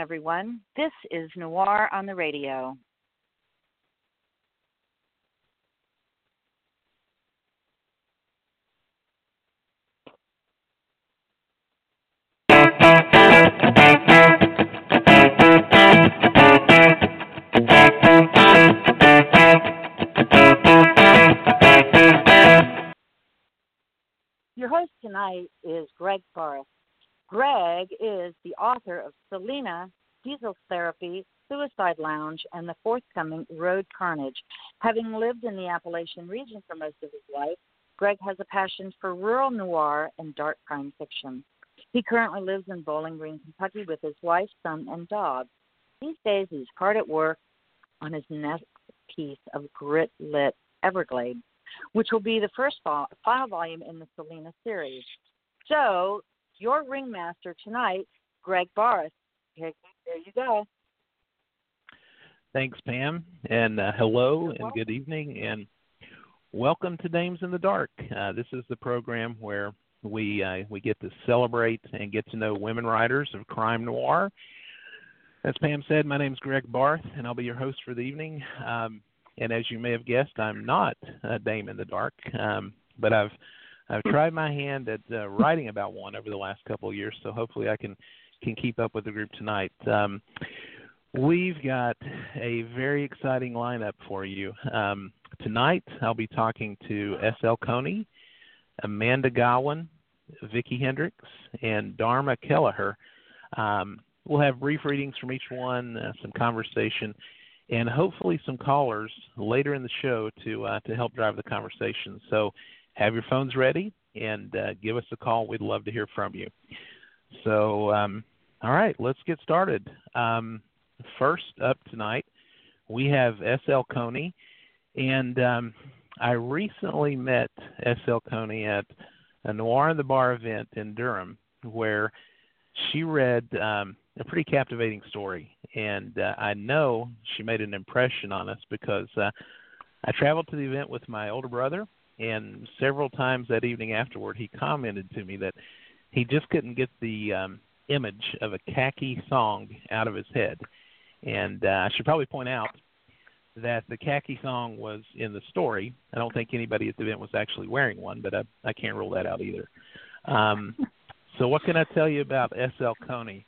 everyone. This is Noir on the Radio. Your host tonight is Greg Barth. Greg is the author of Selena, Diesel Therapy, Suicide Lounge, and the forthcoming Road Carnage. Having lived in the Appalachian region for most of his life, Greg has a passion for rural noir and dark crime fiction. He currently lives in Bowling Green, Kentucky with his wife, son, and dog. These days he's hard at work on his next piece of grit-lit Everglade, which will be the first final volume in the Selena series. So, your ringmaster tonight, Greg Barth. There you go. Thanks, Pam, and hello and good evening, and welcome to Dames in the Dark. This is the program where we get to celebrate and get to know women writers of crime noir. As Pam said, my name's Greg Barth, and I'll be your host for the evening. And as you may have guessed, I'm not a Dame in the Dark, but I've tried my hand at writing about one over the last couple of years, so hopefully I can keep up with the group tonight. We've got a very exciting lineup for you. Tonight I'll be talking to S.L. Coney, Amanda Godwin, Vicki Hendricks, and Dharma Kelleher. We'll have brief readings from each one, some conversation, and hopefully some callers later in the show to help drive the conversation. So have your phones ready and give us a call. We'd love to hear from you. So, all right, let's get started. First up tonight, we have S.L. Coney, and I recently met S.L. Coney at a Noir in the Bar event in Durham where she read a pretty captivating story, and I know she made an impression on us because I traveled to the event with my older brother, and several times that evening afterward, he commented to me that he just couldn't get the image of a khaki thong out of his head. And I should probably point out that the khaki thong was in the story. I don't think anybody at the event was actually wearing one, but I can't rule that out either. So what can I tell you about S.L. Coney?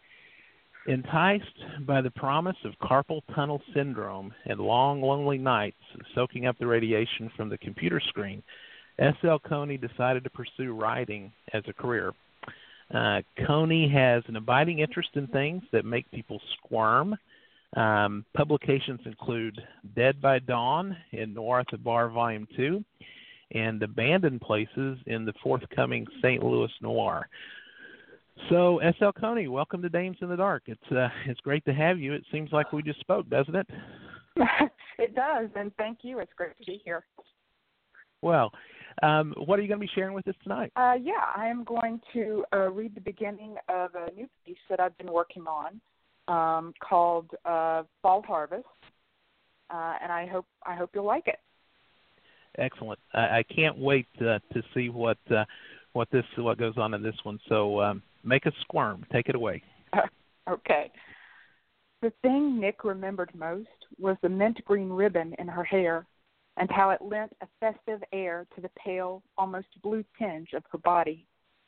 Enticed by the promise of carpal tunnel syndrome and long, lonely nights soaking up the radiation from the computer screen, S.L. Coney decided to pursue writing as a career. Coney has an abiding interest in things that make people squirm. Publications include Dead by Dawn in Noir at the Bar Volume 2 and Abandoned Places in the forthcoming St. Louis Noir. So, S.L. Coney, welcome to Dames in the Dark. It's great to have you. It seems like we just spoke, doesn't it? It does, and thank you. It's great to be here. Well, what are you going to be sharing with us tonight? I am going to read the beginning of a new piece that I've been working on called Fall Harvest, and I hope you'll like it. Excellent. I can't wait to see what goes on in this one. So make us squirm. Take it away. Okay. The thing Nick remembered most was the mint green ribbon in her hair and how it lent a festive air to the pale, almost blue tinge of her body.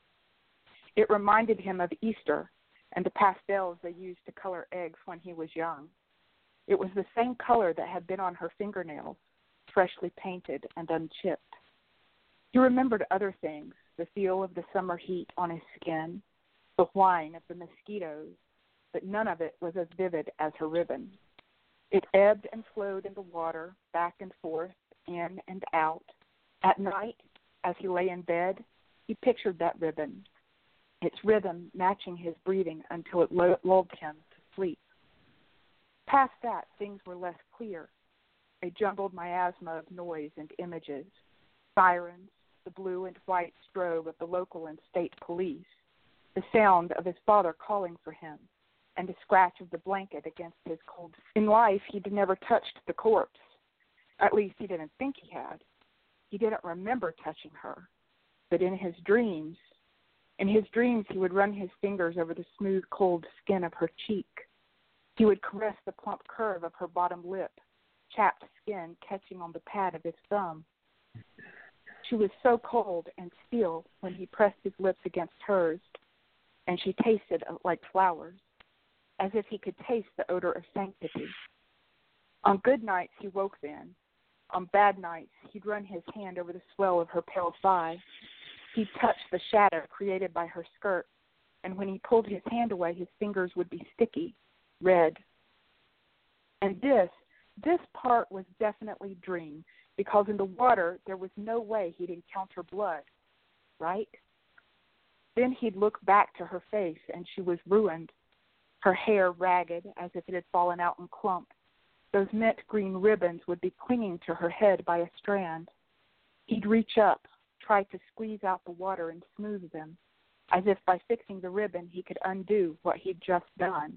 It reminded him of Easter and the pastels they used to color eggs when he was young. It was the same color that had been on her fingernails, freshly painted and unchipped. He remembered other things, the feel of the summer heat on his skin, the whine of the mosquitoes, but none of it was as vivid as her ribbon. It ebbed and flowed in the water, back and forth, in and out. At night, as he lay in bed, he pictured that ribbon, its rhythm matching his breathing until it lulled him to sleep. Past that, things were less clear, a jumbled miasma of noise and images, sirens, the blue and white strobe of the local and state police, the sound of his father calling for him, and the scratch of the blanket against his cold. In life, he'd never touched the corpse. At least he didn't think he had. He didn't remember touching her. But in his dreams, he would run his fingers over the smooth, cold skin of her cheek, He would caress the plump curve of her bottom lip, chapped skin catching on the pad of his thumb. She was so cold and still when he pressed his lips against hers, and she tasted like flowers, as if he could taste the odor of sanctity. On good nights, he woke then. On bad nights, he'd run his hand over the swell of her pale thigh. He'd touch the shadow created by her skirt, and when he pulled his hand away, his fingers would be sticky, red. And this part was definitely dream, because in the water there was no way he'd encounter blood, right? Then he'd look back to her face, and she was ruined, her hair ragged as if it had fallen out in clumps. Those mint green ribbons would be clinging to her head by a strand. He'd reach up, try to squeeze out the water and smooth them, as if by fixing the ribbon he could undo what he'd just done.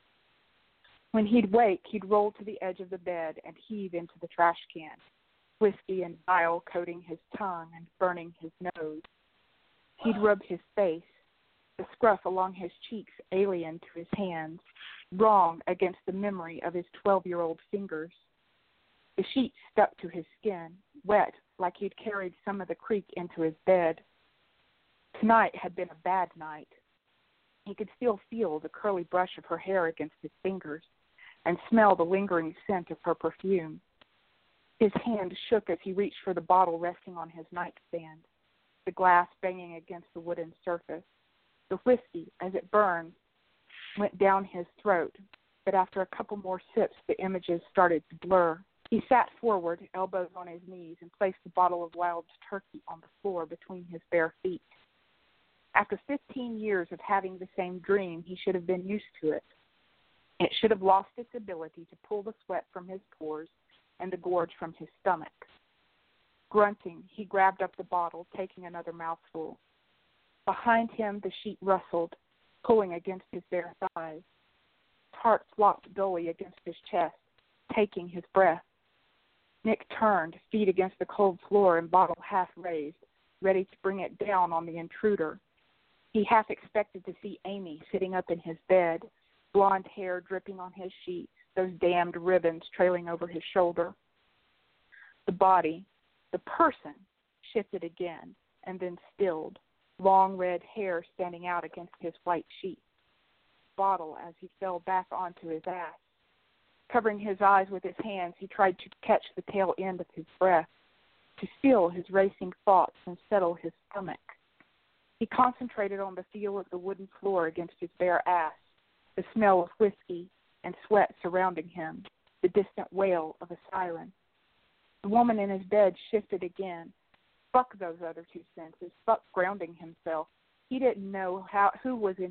When he'd wake, he'd roll to the edge of the bed and heave into the trash can, whiskey and bile coating his tongue and burning his nose. He'd rub his face, the scruff along his cheeks alien to his hands, wrong against the memory of his 12-year-old fingers. The sheet stuck to his skin, wet like he'd carried some of the creek into his bed. Tonight had been a bad night. He could still feel the curly brush of her hair against his fingers and smell the lingering scent of her perfume. His hand shook as he reached for the bottle resting on his nightstand, the glass banging against the wooden surface. The whiskey, as it burned, went down his throat, but after a couple more sips, the images started to blur. He sat forward, elbows on his knees, and placed the bottle of Wild's Turkey on the floor between his bare feet. After 15 years of having the same dream, he should have been used to it. It should have lost its ability to pull the sweat from his pores and the gorge from his stomach. Grunting, he grabbed up the bottle, taking another mouthful. Behind him, the sheet rustled, pulling against his bare thighs. His heart flopped dully against his chest, taking his breath. Nick turned, feet against the cold floor and bottle half raised, ready to bring it down on the intruder. He half expected to see Amy sitting up in his bed, blonde hair dripping on his sheet, those damned ribbons trailing over his shoulder. The body, the person, shifted again and then stilled, long red hair standing out against his white sheet. Bottle as he fell back onto his ass. Covering his eyes with his hands, he tried to catch the tail end of his breath, to still his racing thoughts and settle his stomach. He concentrated on the feel of the wooden floor against his bare ass, the smell of whiskey and sweat surrounding him, the distant wail of a siren. The woman in his bed shifted again. Fuck those other two senses. Fuck grounding himself. He didn't know who was in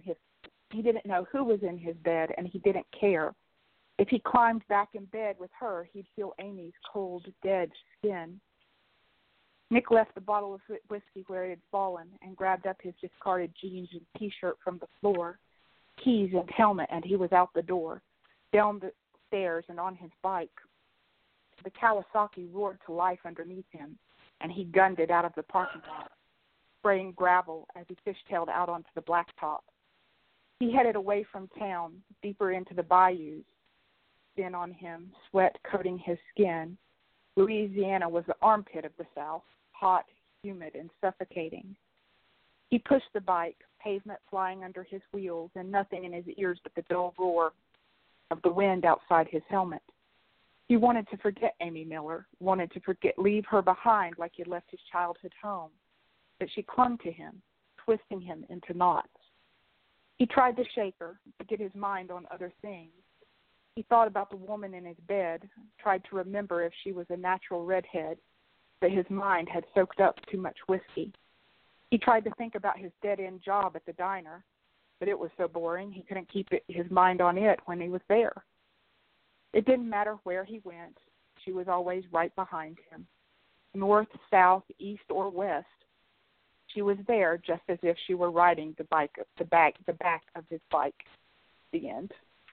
his bed, and he didn't care. If he climbed back in bed with her, he'd feel Amy's cold, dead skin. Nick left the bottle of whiskey where it had fallen and grabbed up his discarded jeans and T-shirt from the floor, keys and helmet, and he was out the door, down the stairs and on his bike. The Kawasaki roared to life underneath him, and he gunned it out of the parking lot, spraying gravel as he fishtailed out onto the blacktop. He headed away from town, deeper into the bayous. Then on him, sweat coating his skin. Louisiana was the armpit of the South, hot, humid, and suffocating. He pushed the bike, pavement flying under his wheels, and nothing in his ears but the dull roar of the wind outside his helmet. He wanted to forget Amy Miller, wanted to leave her behind like he had left his childhood home, but she clung to him, twisting him into knots. He tried to shake her, to get his mind on other things. He thought about the woman in his bed, tried to remember if she was a natural redhead, but his mind had soaked up too much whiskey. He tried to think about his dead-end job at the diner, but it was so boring he couldn't keep his mind on it when he was there. It didn't matter where he went. She was always right behind him. North, south, east, or west. She was there just as if she were riding the back of his bike. The end.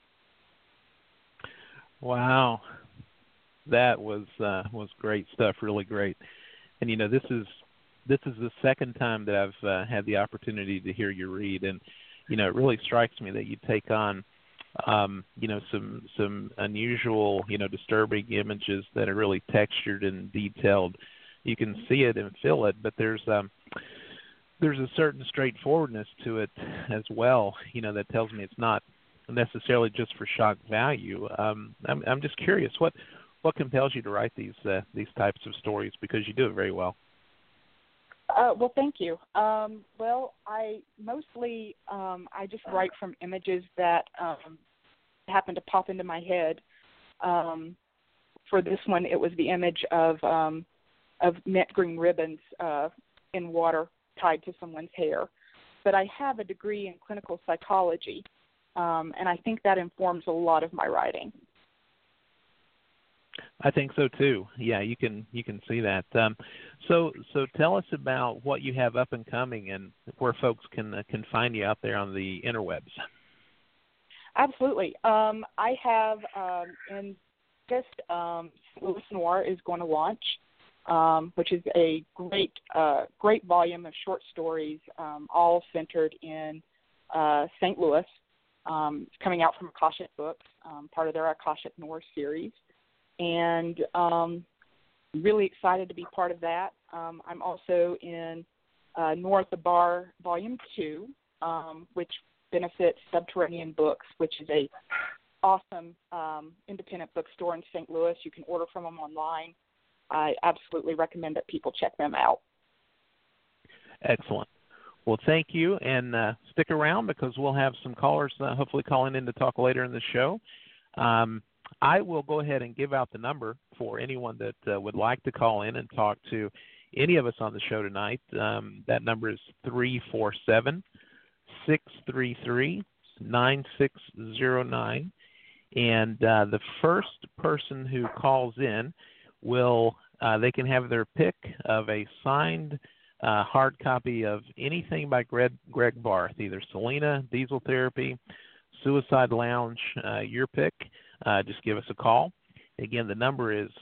Wow, that was great stuff. Really great. And this is the second time that I've had the opportunity to hear you read, and it really strikes me that you take on some unusual, disturbing images that are really textured and detailed. You can see it and feel it, but there's a certain straightforwardness to it as well, that tells me it's not necessarily just for shock value. I'm just curious, what compels you to write these types of stories, because you do it very well. Well, thank you. Well, I mostly I just write from images that happen to pop into my head. For this one, it was the image of mint green ribbons in water tied to someone's hair. But I have a degree in clinical psychology, and I think that informs a lot of my writing. I think so too. Yeah, you can see that. So tell us about what you have up and coming, and where folks can find you out there on the interwebs. Absolutely. I have in just Louis Noir is going to launch, which is a great volume of short stories, all centered in St. Louis. It's coming out from Akashic Books, part of their Akashic Noir series. And really excited to be part of that. I'm also in Noir at the Bar Volume 2, which benefits Subterranean Books, which is a awesome independent bookstore in St. Louis. You can order from them online. I absolutely recommend that people check them out. Excellent. Well, thank you, and stick around, because we'll have some callers hopefully calling in to talk later in the show. I will go ahead and give out the number for anyone that would like to call in and talk to any of us on the show tonight. That number is 347-633-9609. And the first person who calls in they can have their pick of a signed hard copy of anything by Greg Barth, either Selena, Diesel Therapy, Suicide Lounge, your pick. Just give us a call. Again, the number is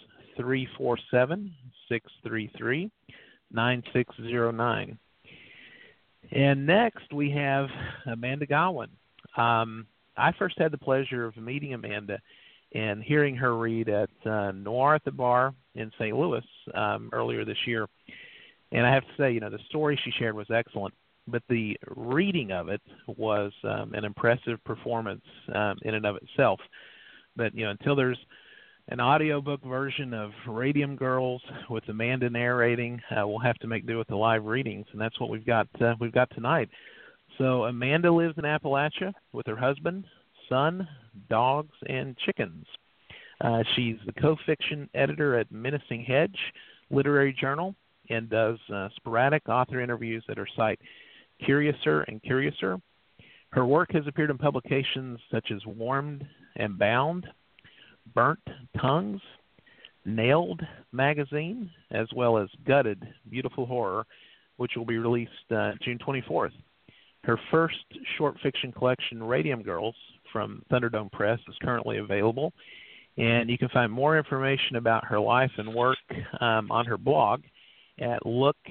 347-633-9609. And next we have Amanda Godwin. I first had the pleasure of meeting Amanda and hearing her read at Noir at the Bar in St. Louis earlier this year. And I have to say, the story she shared was excellent, but the reading of it was an impressive performance in and of itself. But, until there's an audiobook version of Radium Girls with Amanda narrating, we'll have to make do with the live readings, and that's what we've got tonight. So Amanda lives in Appalachia with her husband, son, dogs, and chickens. She's the co-fiction editor at Menacing Hedge Literary Journal and does sporadic author interviews at her site, Curiouser and Curiouser. Her work has appeared in publications such as Warmed and Bound, Burnt Tongues, Nailed magazine, as well as Gutted, Beautiful Horror, which will be released June 24th. Her first short fiction collection, Radium Girls, from Thunderdome Press, is currently available, and you can find more information about her life and work on her blog at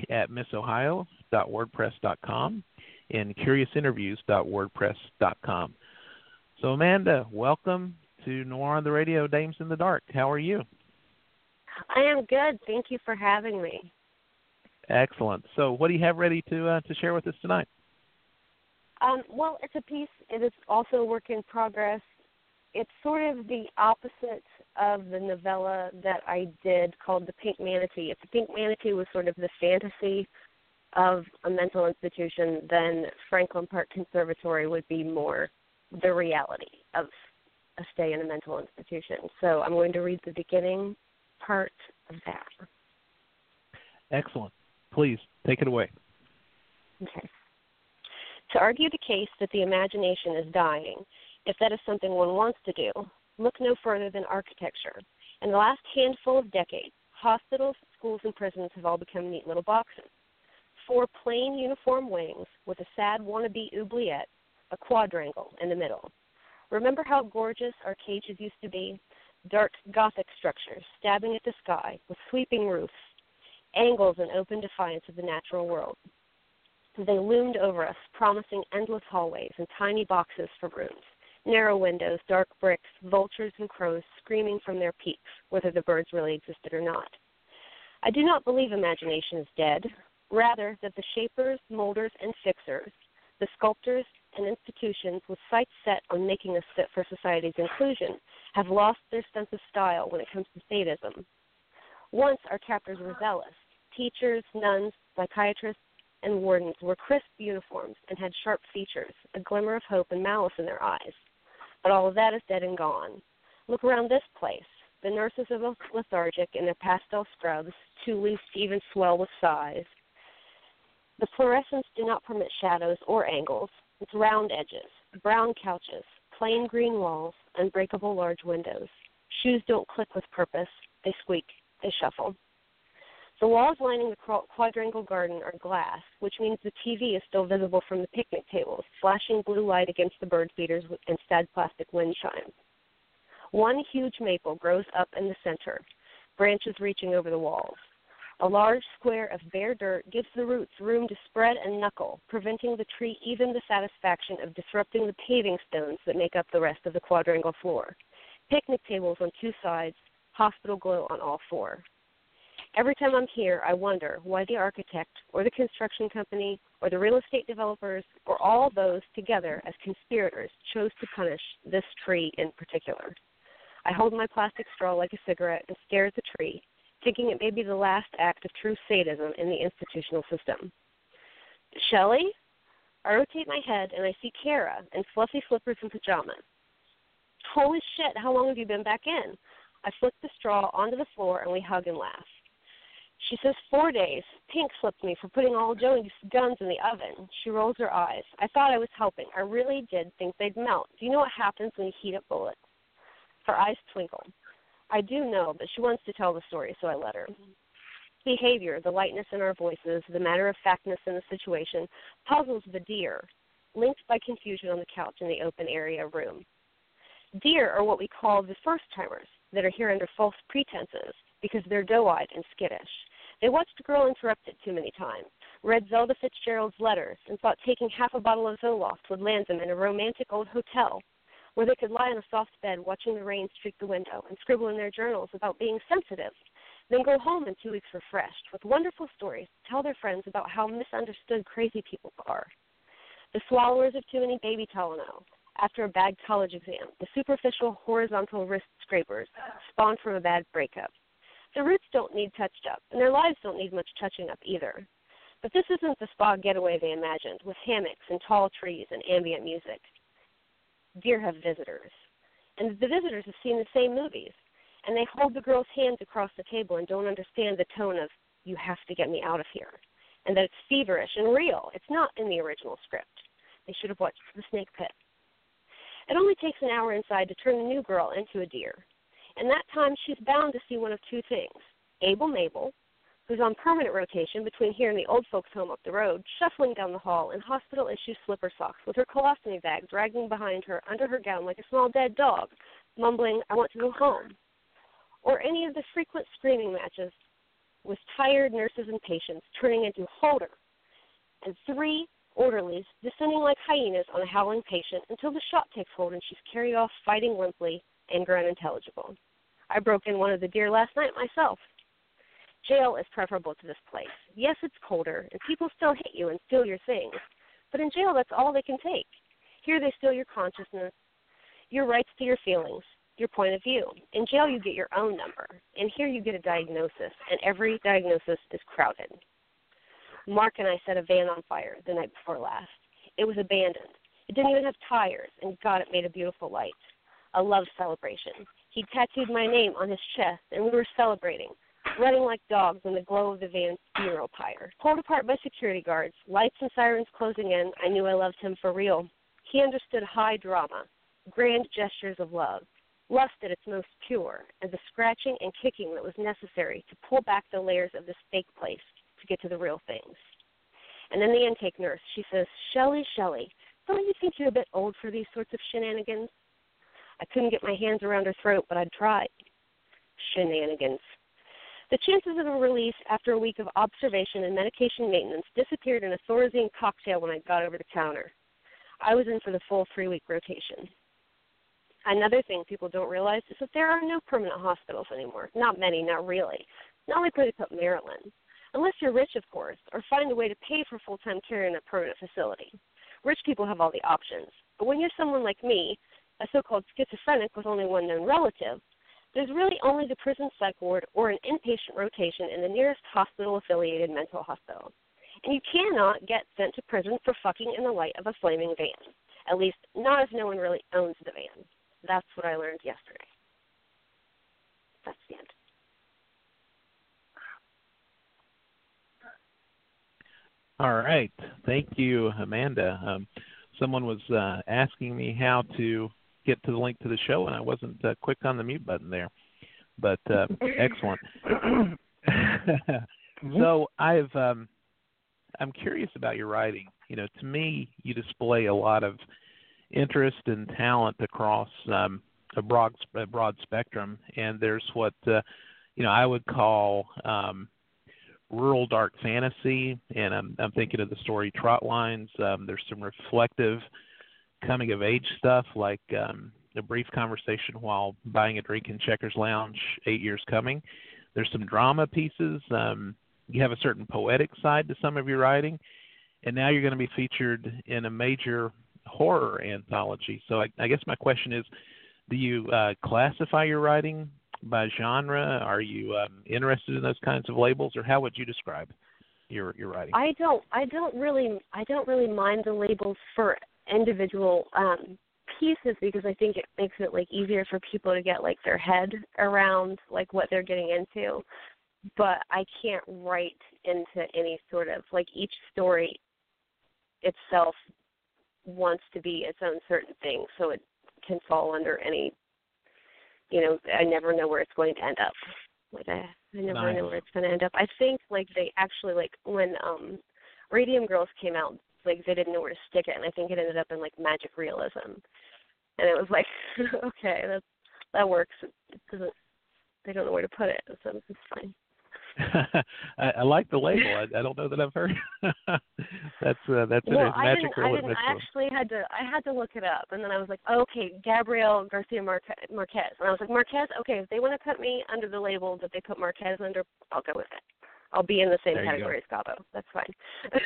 lookatmissohio.wordpress.com and curiousinterviews.wordpress.com. So, Amanda, welcome to Noir on the Radio, Dames in the Dark. How are you? I am good. Thank you for having me. Excellent. So what do you have ready to share with us tonight? Well, it's a piece. It is also a work in progress. It's sort of the opposite of the novella that I did called The Pink Manatee. If The Pink Manatee was sort of the fantasy of a mental institution, then Franklin Park Conservatory would be more the reality of a stay in a mental institution. So I'm going to read the beginning part of that. Excellent. Please, take it away. Okay. To argue the case that the imagination is dying, if that is something one wants to do, look no further than architecture. In the last handful of decades, hospitals, schools, and prisons have all become neat little boxes. 4 plain uniform wings with a sad wannabe oubliette, a quadrangle in the middle. Remember how gorgeous our cages used to be? Dark Gothic structures stabbing at the sky with sweeping roofs, angles in open defiance of the natural world. They loomed over us, promising endless hallways and tiny boxes for rooms, Narrow windows, dark bricks, vultures and crows screaming from their peaks, whether the birds really existed or not. I do not believe imagination is dead, rather that the shapers, molders, and fixers, the sculptors and institutions with sights set on making us fit for society's inclusion, have lost their sense of style when it comes to sadism. Once our captors were zealous. Teachers, nuns, psychiatrists, and wardens wore crisp uniforms and had sharp features, a glimmer of hope and malice in their eyes. But all of that is dead and gone. Look around this place. The nurses are lethargic in their pastel scrubs, too loose to even swell with size. The fluorescents do not permit shadows or angles. It's round edges, brown couches, plain green walls, unbreakable large windows. Shoes don't click with purpose. They squeak. They shuffle. The walls lining the quadrangle garden are glass, which means the TV is still visible from the picnic tables, flashing blue light against the bird feeders and sad plastic wind chimes. One huge maple grows up in the center, branches reaching over the walls. A large square of bare dirt gives the roots room to spread and knuckle, preventing the tree even the satisfaction of disrupting the paving stones that make up the rest of the quadrangle floor. Picnic tables on two sides, hospital glow on all four. Every time I'm here, I wonder why the architect or the construction company or the real estate developers or all those together as conspirators chose to punish this tree in particular. I hold my plastic straw like a cigarette and stare at the tree, thinking it may be the last act of true sadism in the institutional system. Shelley? I rotate my head and I see Kara in fluffy slippers and pajamas. Holy shit, how long have you been back in? I flick the straw onto the floor and we hug and laugh. She says 4 days. Pink slipped me for putting all Joey's guns in the oven. She rolls her eyes. I thought I was helping. I really did think they'd melt. Do you know what happens when you heat up bullets? Her eyes twinkle. I do know, but she wants to tell the story, so I let her. Behavior, the lightness in our voices, the matter-of-factness in the situation, puzzles the deer, linked by confusion on the couch in the open area room. Deer are what we call the first-timers that are here under false pretenses because they're doe-eyed and skittish. They watched a girl interrupted too many times, read Zelda Fitzgerald's letters, and thought taking half a bottle of Zoloft would land them in a romantic old hotel where they could lie on a soft bed watching the rain streak the window and scribble in their journals about being sensitive, then go home in 2 weeks refreshed with wonderful stories to tell their friends about how misunderstood crazy people are. The swallowers of too many baby Tylenol after a bad college exam, the superficial horizontal wrist scrapers spawned from a bad breakup. Their roots don't need touched up, and their lives don't need much touching up either. But this isn't the spa getaway they imagined, with hammocks and tall trees and ambient music. Deer have visitors, and the visitors have seen the same movies, and they hold the girl's hands across the table and don't understand the tone of, you have to get me out of here, and that it's feverish and real. It's not in the original script. They should have watched The Snake Pit. It only takes an hour inside to turn the new girl into a deer. And that time, she's bound to see one of two things. Abel Mabel, who's on permanent rotation between here and the old folks' home up the road, shuffling down the hall in hospital-issue slipper socks with her colostomy bag dragging behind her under her gown like a small dead dog, mumbling, I want to go home. Or any of the frequent screaming matches with tired nurses and patients turning into Holder, and 3 orderlies descending like hyenas on a howling patient until the shot takes hold and she's carried off fighting limply, anger unintelligible. I broke in one of the deer last night myself. Jail is preferable to this place. Yes, it's colder, and people still hit you and steal your things, but in jail that's all they can take. Here they steal your consciousness, your rights to your feelings, your point of view. In jail you get your own number, and here you get a diagnosis, and every diagnosis is crowded. Mark and I set a van on fire the night before last. It was abandoned. It didn't even have tires, and God, it made a beautiful light. A love celebration. He tattooed my name on his chest, and we were celebrating, running like dogs in the glow of the van's funeral pyre. Pulled apart by security guards, lights and sirens closing in, I knew I loved him for real. He understood high drama, grand gestures of love, lust at its most pure, and the scratching and kicking that was necessary to pull back the layers of this fake place to get to the real things. And then the intake nurse, she says, Shelley, don't you think you're a bit old for these sorts of shenanigans? I couldn't get my hands around her throat, but I'd tried. Shenanigans. The chances of a release after a week of observation and medication maintenance disappeared in a Thorazine cocktail when I got over the counter. I was in for the full 3-week rotation. Another thing people don't realize is that there are no permanent hospitals anymore. Not many, not really. Not only put Maryland. Unless you're rich, of course, or find a way to pay for full-time care in a permanent facility. Rich people have all the options. But when you're someone like me, a so-called schizophrenic with only one known relative, there's really only the prison psych ward or an inpatient rotation in the nearest hospital-affiliated mental hospital. And you cannot get sent to prison for fucking in the light of a flaming van. At least not if no one really owns the van. That's what I learned yesterday. That's the end. All right. Thank you, Amanda. Someone was asking me how to get to the link to the show, and I wasn't quick on the mute button there. But excellent. So I'm curious about your writing. You know, to me, you display a lot of interest and talent across a broad spectrum, and there's what I would call rural dark fantasy, and I'm thinking of the story Trot Lines. There's some reflective coming of age stuff like A Brief Conversation While Buying a Drink in Checkers Lounge, 8 Years Coming. There's some drama pieces. You have a certain poetic side to some of your writing, and now you're going to be featured in a major horror anthology. So I guess my question is, do you classify your writing by genre? Are you interested in those kinds of labels, or how would you describe your writing? I don't really mind the labels for individual pieces, because I think it makes it like easier for people to get like their head around like what they're getting into. But I can't write into any sort of like, each story itself wants to be its own certain thing, so it can fall under any, I never know where it's going to end up. Like I never know where it's going to end up. I think like they actually, like when Radium Girls came out, like they didn't know where to stick it, and I think it ended up in like magic realism, and it was like okay, that works. They don't know where to put it, so it's fine. I like the label. I don't know that I've heard. That's well, magic realism. I actually had to look it up, and then I was like, okay, Gabrielle Garcia Marquez, and I was like, Marquez. Okay, if they want to put me under the label that they put Marquez under, I'll go with it. I'll be in the same category as Gabo. That's fine.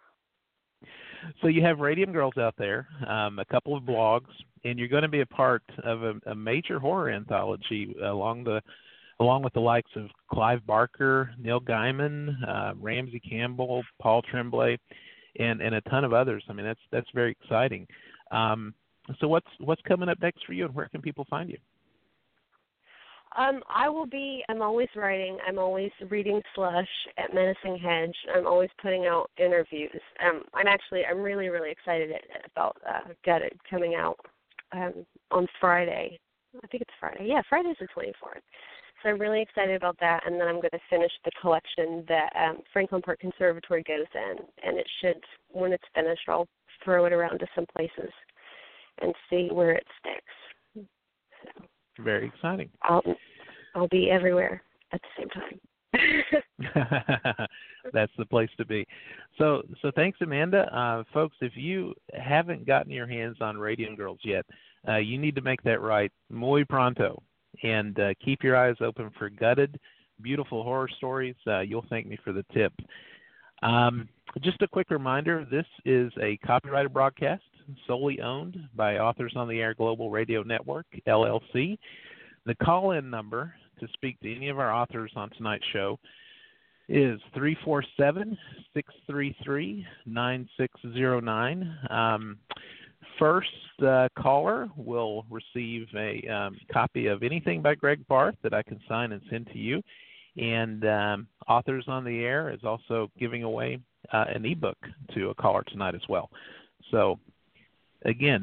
So you have Radium Girls out there, a couple of blogs, and you're going to be a part of a major horror anthology along with the likes of Clive Barker, Neil Gaiman, Ramsey Campbell, Paul Tremblay, and a ton of others. I mean, that's very exciting. So what's coming up next for you, and where can people find you? I'm always writing. I'm always reading Slush at Menacing Hedge. I'm always putting out interviews. I'm really, really excited about Gutted coming out on Friday. I think it's Friday. Yeah, Friday's the 24th. So I'm really excited about that, and then I'm going to finish the collection that Franklin Park Conservatory goes in, and it should, when it's finished, I'll throw it around to some places and see where it sticks. So very exciting. I'll be everywhere at the same time. That's the place to be. So thanks, Amanda. Folks, if you haven't gotten your hands on Radium Girls yet, you need to make that right muy pronto. And keep your eyes open for Gutted, beautiful horror stories. You'll thank me for the tip. Just a quick reminder, this is a copyrighted broadcast solely owned by Authors on the Air Global Radio Network, LLC. The call-in number to speak to any of our authors on tonight's show is 347-633-9609. First caller will receive a copy of anything by Greg Barth that I can sign and send to you. And Authors on the Air is also giving away an ebook to a caller tonight as well. So, again,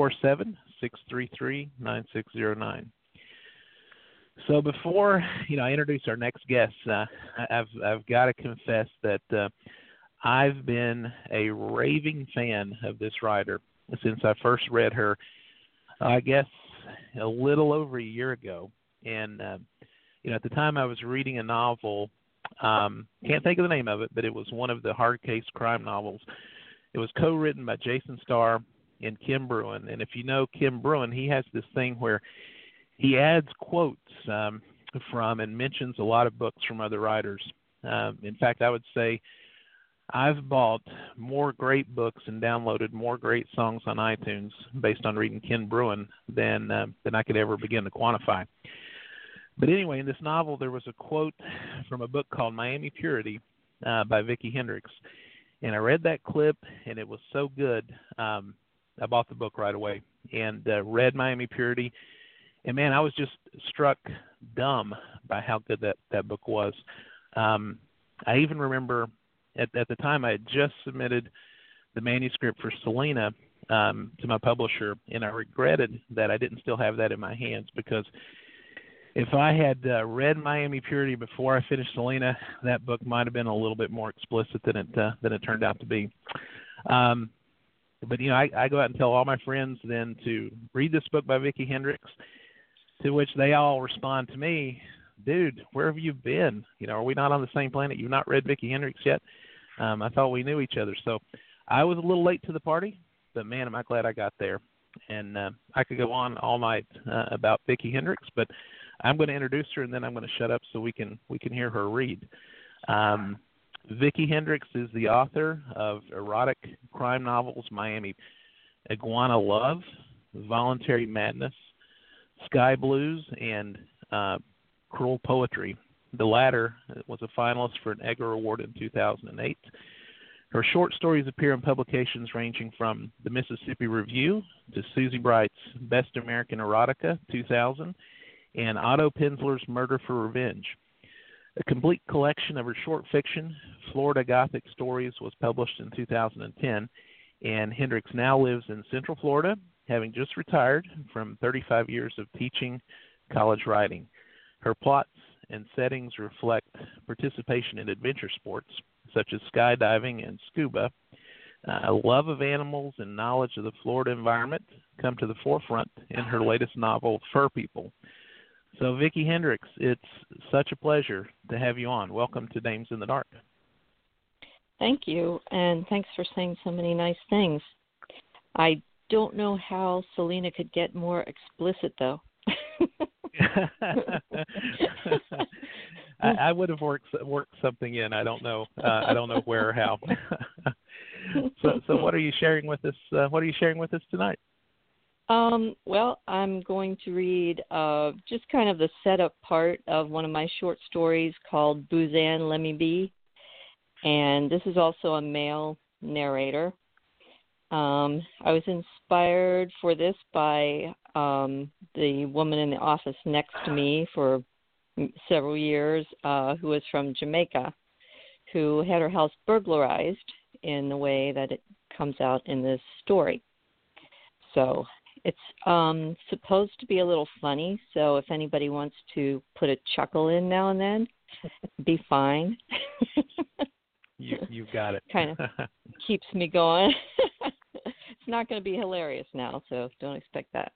347-633-9609. So before I introduce our next guest, I've got to confess that I've been a raving fan of this writer since I first read her, I guess, a little over a year ago. And, at the time I was reading a novel, can't think of the name of it, but it was one of the hard case crime novels. It was co-written by Jason Starr in Kim Bruin. And if you know Kim Bruin, he has this thing where he adds quotes from and mentions a lot of books from other writers. In fact, I would say I've bought more great books and downloaded more great songs on iTunes based on reading Kim Bruin than I could ever begin to quantify. But anyway, in this novel, there was a quote from a book called Miami Purity by Vicki Hendricks. And I read that clip, and it was so good, I bought the book right away and read Miami Purity. And, man, I was just struck dumb by how good that book was. I even remember at the time I had just submitted the manuscript for Selena to my publisher, and I regretted that I didn't still have that in my hands, because if I had read Miami Purity before I finished Selena, that book might have been a little bit more explicit than it turned out to be. But, I go out and tell all my friends then to read this book by Vicki Hendricks, to which they all respond to me, dude, where have you been? Are we not on the same planet? You've not read Vicki Hendricks yet? I thought we knew each other. So I was a little late to the party, but, man, am I glad I got there. And I could go on all night about Vicki Hendricks, but I'm going to introduce her, and then I'm going to shut up so we can hear her read. Vicki Hendricks is the author of erotic crime novels Miami Iguana Love, Voluntary Madness, Sky Blues, and Cruel Poetry. The latter was a finalist for an Edgar Award in 2008. Her short stories appear in publications ranging from the Mississippi Review to Susie Bright's Best American Erotica 2000 and Otto Penzler's Murder for Revenge. A complete collection of her short fiction, Florida Gothic Stories, was published in 2010, and Hendricks now lives in Central Florida, having just retired from 35 years of teaching college writing. Her plots and settings reflect participation in adventure sports, such as skydiving and scuba. A love of animals and knowledge of the Florida environment come to the forefront in her latest novel, Fur People. So, Vicki Hendricks, it's such a pleasure to have you on. Welcome to Dames in the Dark. Thank you, and thanks for saying so many nice things. I don't know how Selena could get more explicit, though. I would have worked something in. I don't know. I don't know where or how. So what are you sharing with us? What are you sharing with us tonight? Well, I'm going to read just kind of the setup part of one of my short stories called Buzan, Let Me Be. And this is also a male narrator. I was inspired for this by the woman in the office next to me for several years who was from Jamaica, who had her house burglarized in the way that it comes out in this story. So it's supposed to be a little funny, so if anybody wants to put a chuckle in now and then, be fine. You've got it. Kind of keeps me going. It's not going to be hilarious now, so don't expect that.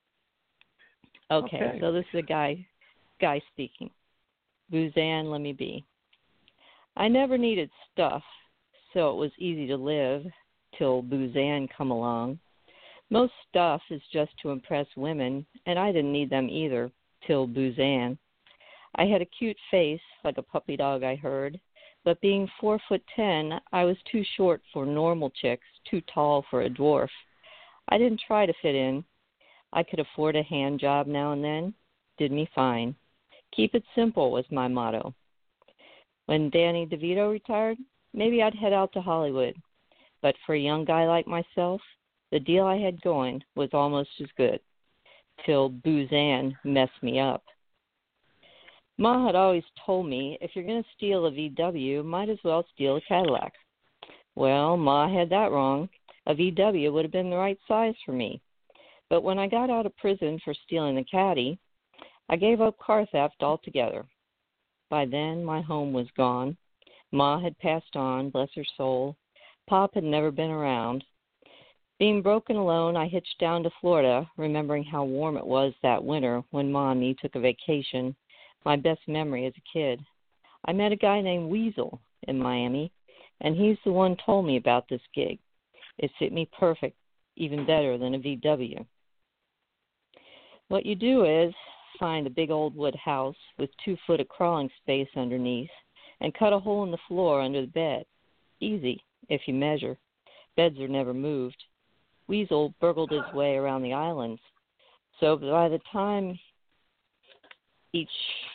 Okay. So this is a guy speaking. Buzan, let me be. I never needed stuff, so it was easy to live till Buzan come along. Most stuff is just to impress women, and I didn't need them either till Buzan. I had a cute face, like a puppy dog I heard, but being 4'10", I was too short for normal chicks, too tall for a dwarf. I didn't try to fit in. I could afford a hand job now and then. Did me fine. Keep it simple was my motto. When Danny DeVito retired, maybe I'd head out to Hollywood. But for a young guy like myself, the deal I had going was almost as good, till Buzan messed me up. Ma had always told me, if you're going to steal a VW, might as well steal a Cadillac. Well, Ma had that wrong. A VW would have been the right size for me. But when I got out of prison for stealing the Caddy, I gave up car theft altogether. By then, my home was gone. Ma had passed on, bless her soul. Pop had never been around. Being broke and alone, I hitched down to Florida, remembering how warm it was that winter when Ma and me took a vacation, my best memory as a kid. I met a guy named Weasel in Miami, and he's the one told me about this gig. It fit me perfect, even better than a VW. What you do is find a big old wood house with 2 foot of crawling space underneath and cut a hole in the floor under the bed. Easy, if you measure. Beds are never moved. Weasel burgled his way around the islands, so by the time each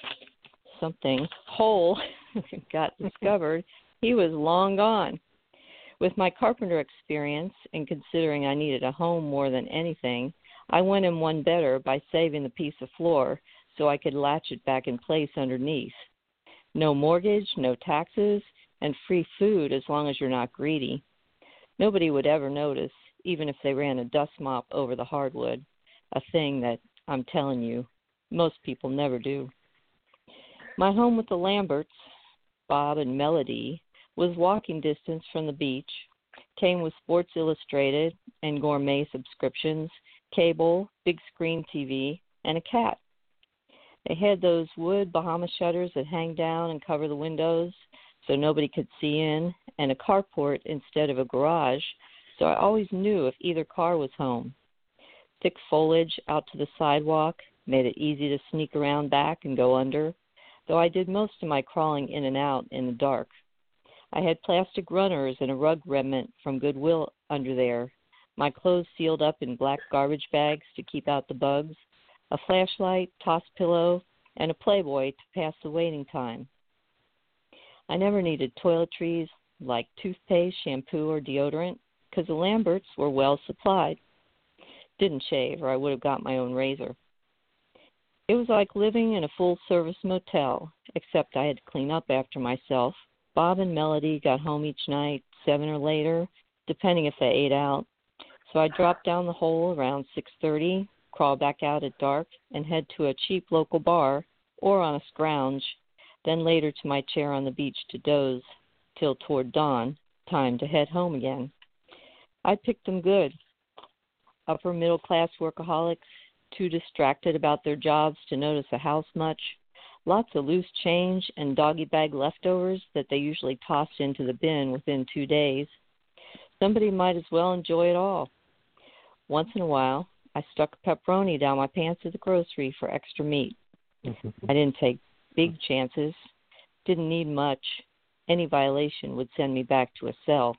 hole got discovered, he was long gone. With my carpenter experience and considering I needed a home more than anything, I went in one better by saving the piece of floor so I could latch it back in place underneath. No mortgage, no taxes, and free food as long as you're not greedy. Nobody would ever notice, even if they ran a dust mop over the hardwood, a thing that, I'm telling you, most people never do. My home with the Lamberts, Bob and Melody, was walking distance from the beach, came with Sports Illustrated and gourmet subscriptions, cable, big screen TV, and a cat. They had those wood Bahama shutters that hang down and cover the windows so nobody could see in, and a carport instead of a garage, so I always knew if either car was home. Thick foliage out to the sidewalk made it easy to sneak around back and go under, though I did most of my crawling in and out in the dark. I had plastic runners and a rug remnant from Goodwill under there, my clothes sealed up in black garbage bags to keep out the bugs, a flashlight, toss pillow, and a Playboy to pass the waiting time. I never needed toiletries like toothpaste, shampoo, or deodorant because the Lamberts were well supplied. Didn't shave, or I would have got my own razor. It was like living in a full-service motel, except I had to clean up after myself. Bob and Melody got home each night, 7 or later, depending if they ate out. So I dropped down the hole around 6:30, crawl back out at dark, and head to a cheap local bar or on a scrounge, then later to my chair on the beach to doze till toward dawn, time to head home again. I picked them good. Upper middle-class workaholics, too distracted about their jobs to notice the house much, lots of loose change and doggy bag leftovers that they usually tossed into the bin within 2 days. Somebody might as well enjoy it all. Once in a while, I stuck a pepperoni down my pants at the grocery for extra meat. I didn't take big chances, didn't need much. Any violation would send me back to a cell.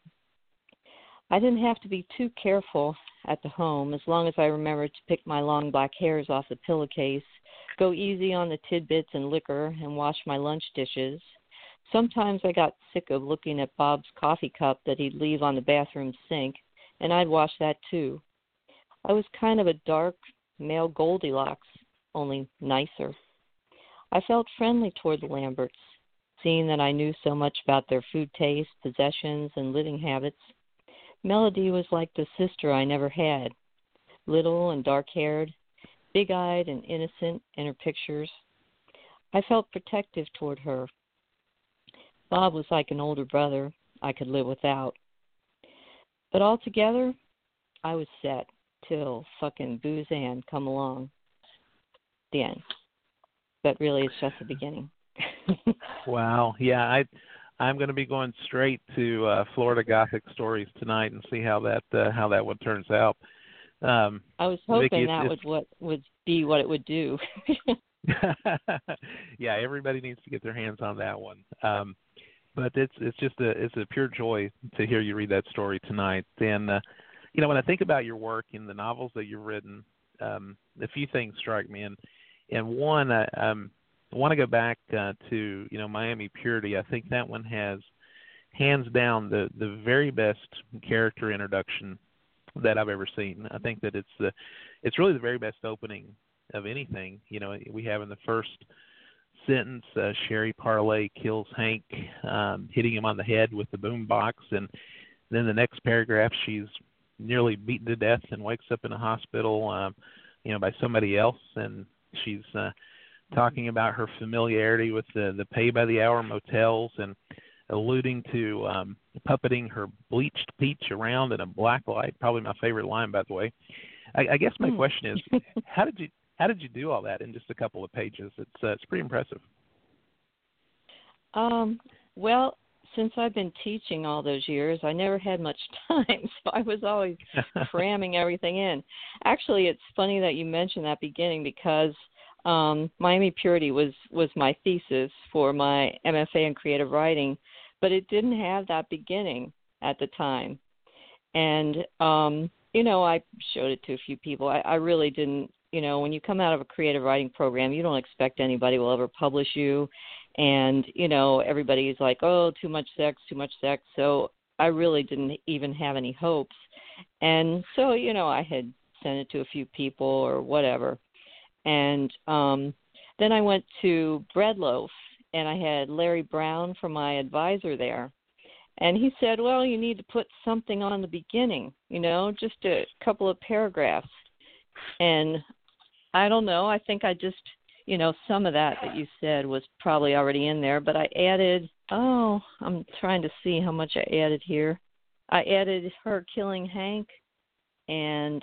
I didn't have to be too careful at the home as long as I remembered to pick my long black hairs off the pillowcase, go easy on the tidbits and liquor, and wash my lunch dishes. Sometimes I got sick of looking at Bob's coffee cup that he'd leave on the bathroom sink, and I'd wash that too. I was kind of a dark male Goldilocks, only nicer. I felt friendly toward the Lamberts, seeing that I knew so much about their food taste, possessions, and living habits. Melody was like the sister I never had, little and dark-haired, big-eyed and innocent in her pictures. I felt protective toward her. Bob was like an older brother I could live without. But altogether, I was set till fucking Buzan come along. The end. But really, it's just the beginning. Wow. Yeah, I'm going to be going straight to Florida Gothic Stories tonight and see how that one turns out. I was hoping Vicki, would be what it would do. Yeah, everybody needs to get their hands on that one. But it's a pure joy to hear you read that story tonight. And when I think about your work in the novels that you've written, a few things strike me. And one, I want to go back to Miami Purity. I think that one has hands down the very best character introduction that I've ever seen. I think that it's really the very best opening of anything. We have in the first sentence, Sherry Parlay kills Hank, hitting him on the head with the boom box, and then the next paragraph, she's nearly beaten to death and wakes up in a hospital, by somebody else, and she's talking about her familiarity with the pay-by-the-hour motels and alluding to puppeting her bleached peach around in a black light. Probably my favorite line, by the way. I guess my question is, how did you do all that in just a couple of pages? It's pretty impressive. Well, since I've been teaching all those years, I never had much time, so I was always cramming everything in. Actually, it's funny that you mentioned that beginning because Miami Purity was my thesis for my MFA in creative writing, but it didn't have that beginning at the time. And, I showed it to a few people. I really didn't, when you come out of a creative writing program, you don't expect anybody will ever publish you. And, everybody's like, oh, too much sex. So I really didn't even have any hopes. And so, I had sent it to a few people or whatever. And then I went to Breadloaf, and I had Larry Brown from my advisor there. And he said, well, you need to put something on the beginning, just a couple of paragraphs. And I don't know, I think I just, some of that you said was probably already in there, but I added, I'm trying to see how much I added here. I added her killing Hank, and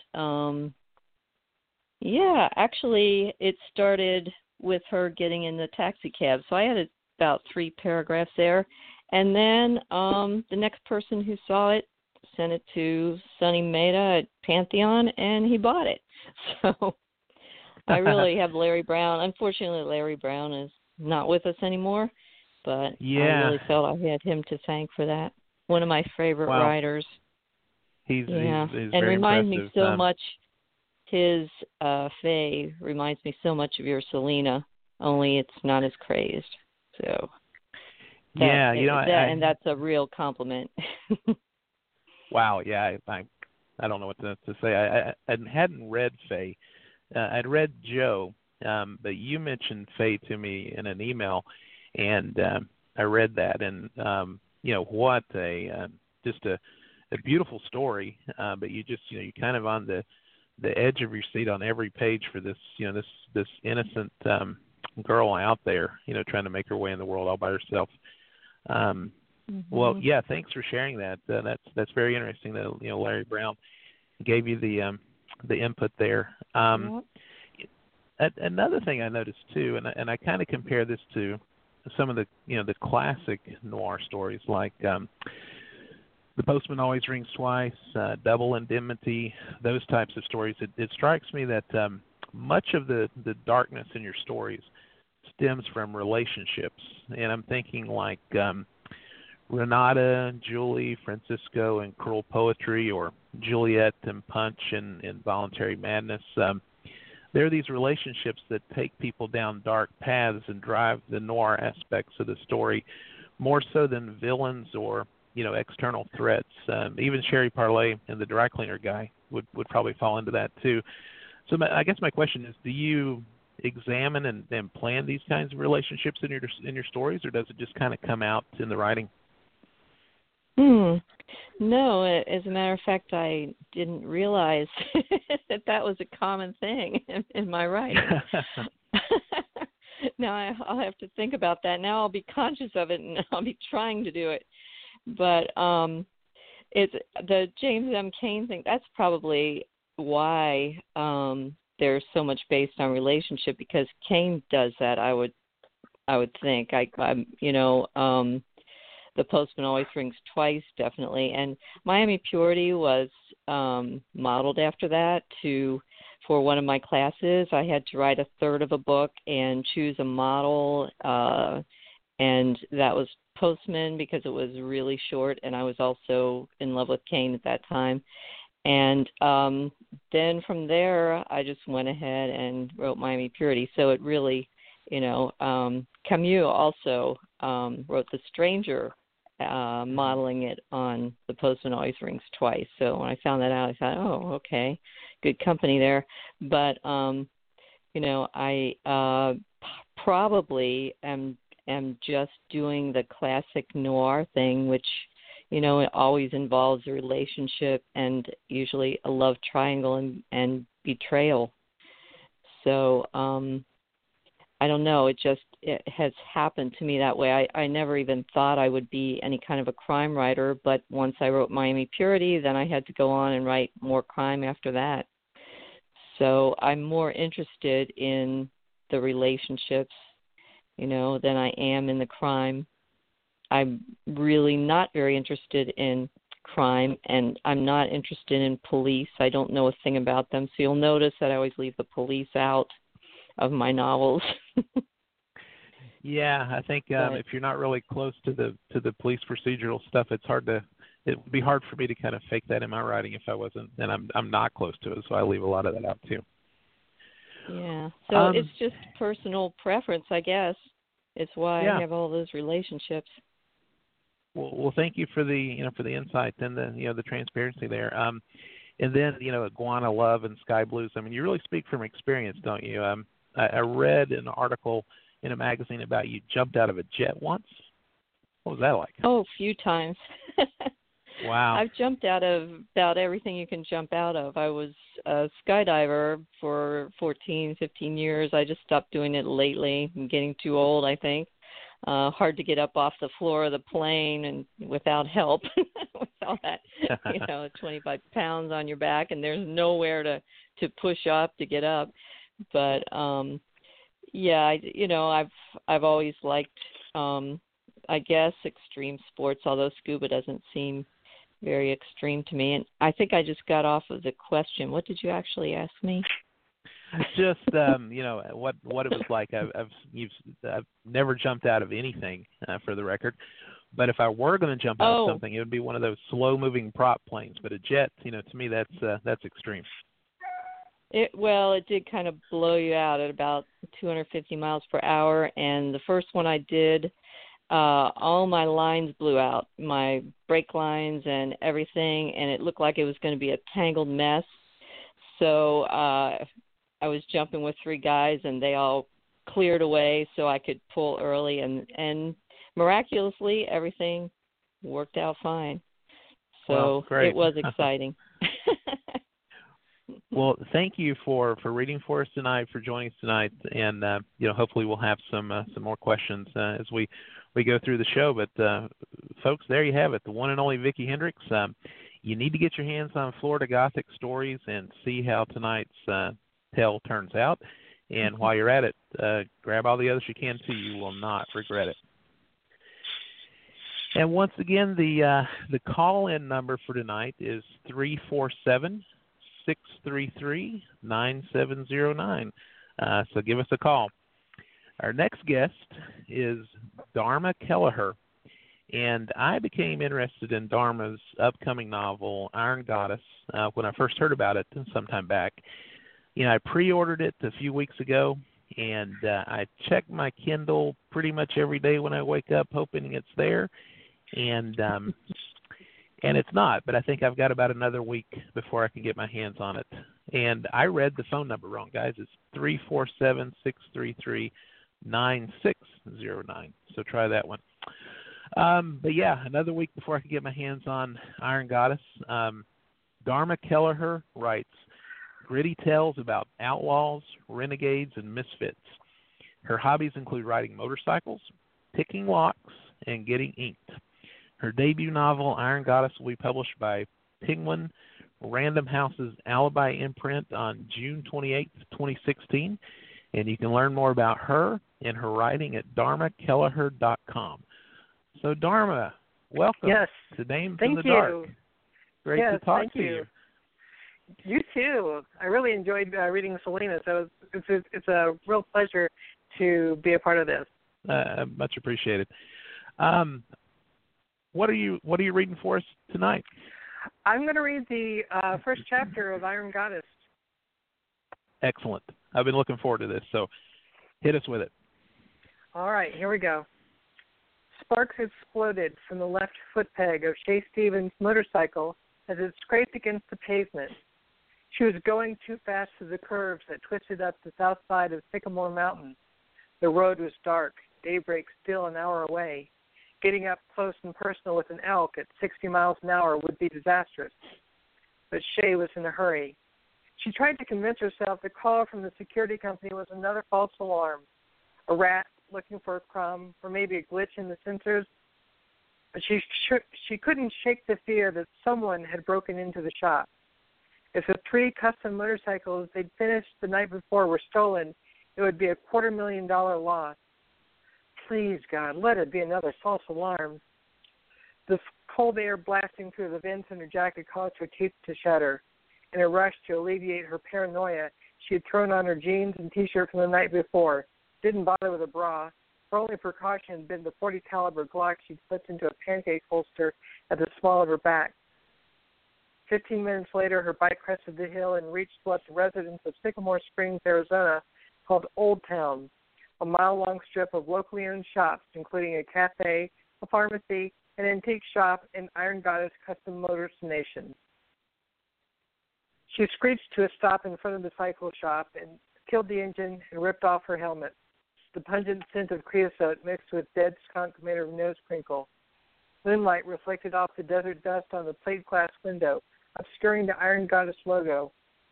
actually it started with her getting in the taxi cab. So I added about 3 paragraphs there. And then the next person who saw it sent it to Sonny Mehta at Pantheon, and he bought it. So I really have Larry Brown. Unfortunately, Larry Brown is not with us anymore, but I really felt I had him to thank for that. One of my favorite writers. He's and very reminds impressive. Me so much. His Faye reminds me so much of your Selena, only it's not as crazed. So. And that's a real compliment. Wow, yeah, I don't know what to say. I hadn't read Faye. I'd read Joe, but you mentioned Faye to me in an email, and I read that, and what just a beautiful story. But you just you kind of on the edge of your seat on every page for this this innocent girl out there, trying to make her way in the world all by herself. Well, yeah, thanks for sharing that. That's very interesting that Larry Brown gave you the input there. Another thing I noticed too, and I kind of compare this to some of the the classic noir stories like The Postman Always Rings Twice, Double Indemnity, those types of stories. It strikes me that much of the darkness in your stories stems from relationships, and I'm thinking like Renata, Julie, Francisco, and Cruel Poetry, or Juliet and Punch and Involuntary Madness. There are these relationships that take people down dark paths and drive the noir aspects of the story more so than villains or external threats. Even Sherry Parlay and the Dry Cleaner Guy would probably fall into that too. So I guess my question is, do you examine and plan these kinds of relationships in your stories, or does it just kind of come out in the writing? No, as a matter of fact, I didn't realize that was a common thing in my writing. Now I'll have to think about that. Now I'll be conscious of it, and I'll be trying to do it. But it's the James M. Cain thing. That's probably why there's so much based on relationship, because Cain does that. I would think. The Postman Always Rings Twice, definitely, and Miami Purity was modeled after that. For one of my classes, I had to write a third of a book and choose a model, and that was Postman because it was really short, and I was also in love with Cain at that time. And then from there, I just went ahead and wrote Miami Purity. So it really, Camus also wrote The Stranger, modeling it on The Postman Always Rings Twice. So when I found that out, I thought, oh, okay, good company there. But, I probably am just doing the classic noir thing, which, it always involves a relationship and usually a love triangle and betrayal. So I don't know. It has happened to me that way. I never even thought I would be any kind of a crime writer, but once I wrote Miami Purity, then I had to go on and write more crime after that. So I'm more interested in the relationships, than I am in the crime. I'm really not very interested in crime, and I'm not interested in police. I don't know a thing about them, so you'll notice that I always leave the police out of my novels. Yeah, I think if you're not really close to the police procedural stuff, it would be hard for me to kind of fake that in my writing if I wasn't, and I'm not close to it, so I leave a lot of that out too. Yeah, so it's just personal preference, I guess. It's why I have all those relationships. Well, thank you for the insight and the transparency there. And then Iguana Love and Sky Blues. I mean, you really speak from experience, don't you? I read an article in a magazine about you jumped out of a jet once. What was that like? Oh, a few times. Wow. I've jumped out of about everything you can jump out of. I was a skydiver for 14, 15 years. I just stopped doing it lately. I'm getting too old, I think. Hard to get up off the floor of the plane and without help, with all that, 25 pounds on your back, and there's nowhere to push up to get up. But I've always liked, I guess, extreme sports. Although scuba doesn't seem very extreme to me. And I think I just got off of the question. What did you actually ask me? Just what it was like. I've never jumped out of anything, for the record. But if I were going to jump out of something, it would be one of those slow-moving prop planes. But a jet, to me, that's extreme. It did kind of blow you out at about 250 miles per hour. And the first one I did, all my lines blew out, my brake lines and everything, and it looked like it was going to be a tangled mess. So I was jumping with 3 guys, and they all cleared away so I could pull early, and miraculously everything worked out fine. So it was exciting. Well, thank you for reading for us tonight, for joining us tonight, and hopefully we'll have some more questions as we go through the show. But folks, there you have it, the one and only Vicki Hendricks. You need to get your hands on Florida Gothic Stories and see how tonight's tale turns out. And while you're at it, grab all the others you can too. You will not regret it. And once again, the call-in number for tonight is 347-633-9709. So give us a call. Our next guest is Dharma Kelleher, and I became interested in Dharma's upcoming novel, Iron Goddess, when I first heard about it some time back. I pre-ordered it a few weeks ago, and I check my Kindle pretty much every day when I wake up, hoping it's there, and it's not. But I think I've got about another week before I can get my hands on it. And I read the phone number wrong, guys. It's 347-633-9609. So try that one. But yeah, another week before I can get my hands on Iron Goddess. Dharma Kelleher writes gritty tales about outlaws, renegades, and misfits. Her hobbies include riding motorcycles, picking locks, and getting inked. Her debut novel, Iron Goddess, will be published by Penguin Random House's Alibi imprint on June 28, 2016. And you can learn more about her and her writing at dharmakelleher.com. So, Dharma, welcome to Dames in the Dark. Great to talk to you. You too. I really enjoyed reading Selena, so it's a real pleasure to be a part of this. Much appreciated. What are you reading for us tonight? I'm going to read the first chapter of Iron Goddess. Excellent. I've been looking forward to this, so hit us with it. All right, here we go. Sparks exploded from the left foot peg of Shay Stevens' motorcycle as it scraped against the pavement. She was going too fast through the curves that twisted up the south side of Sycamore Mountain. The road was dark, daybreak still an hour away. Getting up close and personal with an elk at 60 miles an hour would be disastrous. But Shay was in a hurry. She tried to convince herself the call from the security company was another false alarm, a rat looking for a crumb, or maybe a glitch in the sensors. But she couldn't shake the fear that someone had broken into the shop. If the 3 custom motorcycles they'd finished the night before were stolen, it would be a $250,000 loss. Please, God, let it be another false alarm. The cold air blasting through the vents in her jacket caused her teeth to shudder. In a rush to alleviate her paranoia, she had thrown on her jeans and T-shirt from the night before. Didn't bother with a bra. Her only precaution had been the .40 caliber Glock she'd slipped into a pancake holster at the small of her back. 15 minutes later, her bike crested the hill and reached what the residents of Sycamore Springs, Arizona, called Old Town, a mile-long strip of locally owned shops, including a cafe, a pharmacy, an antique shop, and Iron Goddess Custom Motors Nation. She screeched to a stop in front of the cycle shop and killed the engine and ripped off her helmet. The pungent scent of creosote mixed with dead skunk made her nose crinkle. Moonlight reflected off the desert dust on the plate glass window, obscuring the Iron Goddess logo.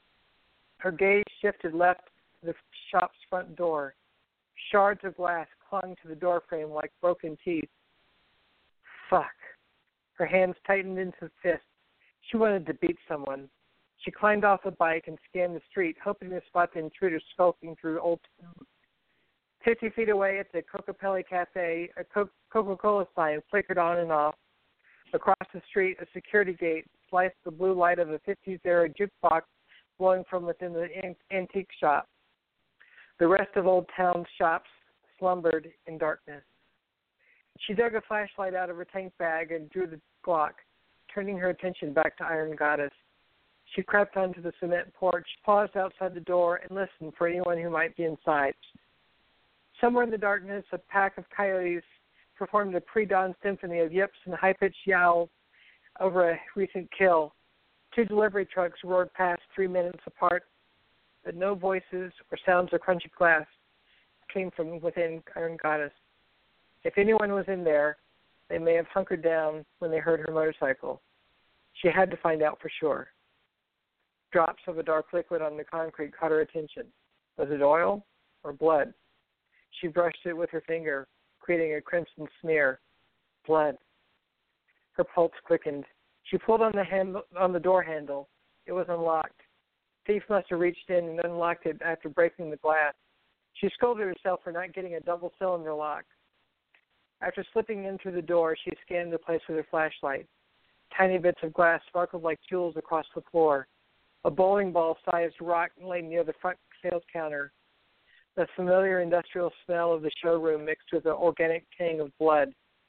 Her gaze shifted left to the shop's front door. Shards of glass clung to the doorframe like broken teeth. Fuck. Her hands tightened into fists. She wanted to beat someone. She climbed off the bike and scanned the street, hoping to spot the intruder skulking through Old Town. 50 feet away at the Cocopelli Cafe, a Coca-Cola sign flickered on and off. Across the street, a security gate sliced the blue light of a 50s-era jukebox blowing from within the antique shop. The rest of Old Town's shops slumbered in darkness. She dug a flashlight out of her tank bag and drew the Glock, turning her attention back to Iron Goddess. She crept onto the cement porch, paused outside the door, and listened for anyone who might be inside. Somewhere in the darkness, a pack of coyotes performed a pre-dawn symphony of yips and high-pitched yowls over a recent kill. 2 delivery trucks roared past 3 minutes apart, but no voices or sounds of crunchy glass came from within Iron Goddess. If anyone was in there, they may have hunkered down when they heard her motorcycle. She had to find out for sure. Drops of a dark liquid on the concrete caught her attention. Was it oil or blood? She brushed it with her finger, creating a crimson smear. Blood. Her pulse quickened. She pulled on the door handle. It was unlocked. Thief must have reached in and unlocked it after breaking the glass. She scolded herself for not getting a double-cylinder lock. After slipping in through the door, she scanned the place with her flashlight. Tiny bits of glass sparkled like jewels across the floor. A bowling ball-sized rock lay near the front sales counter. The familiar industrial smell of the showroom mixed with the organic tang of blood.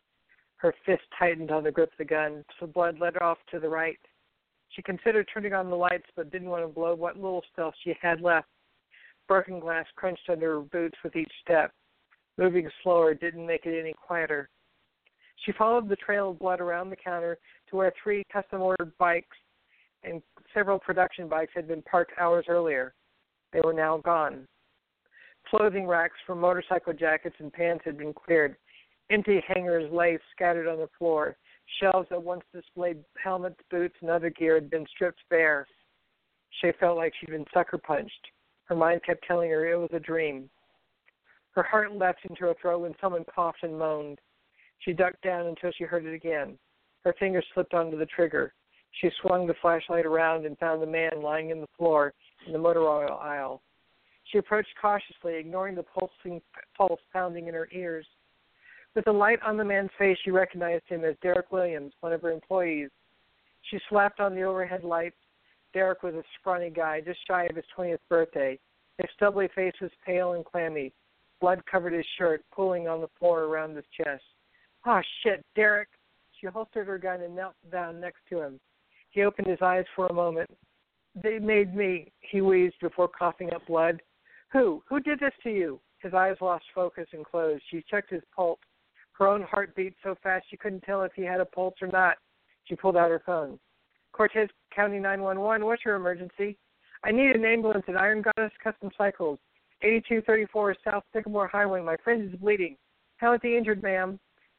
Her fist tightened on the grip of the gun, so blood led her off to the right. She considered turning on the lights, but didn't want to blow what little stealth she had left. Broken glass crunched under her boots with each step. Moving slower didn't make it any quieter. She followed the trail of blood around the counter to where 3 custom-ordered bikes and several production bikes had been parked hours earlier. They were now gone. Clothing racks for motorcycle jackets and pants had been cleared. Empty hangers lay scattered on the floor. Shelves that once displayed helmets, boots, and other gear had been stripped bare. She felt like she'd been sucker punched. Her mind kept telling her it was a dream. Her heart leapt into her throat when someone coughed and moaned. She ducked down until she heard it again. Her fingers slipped onto the trigger. She swung the flashlight around and found the man lying in the floor in the motor oil aisle. She approached cautiously, ignoring the pulse pounding in her ears. With the light on the man's face, she recognized him as Derek Williams, one of her employees. She slapped on the overhead lights. Derek was a scrawny guy, just shy of his 20th birthday. His stubbly face was pale and clammy. Blood covered his shirt, pooling on the floor around his chest. "Ah, shit, Derek!" She holstered her gun and knelt down next to him. He opened his eyes for a moment. "They made me," he wheezed before coughing up blood. Who? Who did this to you?" His eyes lost focus and closed. She checked his pulse. Her own heart beat so fast she couldn't tell if he had a pulse or not. She pulled out her phone. "Cortez County 911, what's your emergency?" "I need an ambulance at Iron Goddess Custom Cycles, 8234 South Sycamore Highway. My friend is bleeding." "How is he injured, ma'am?"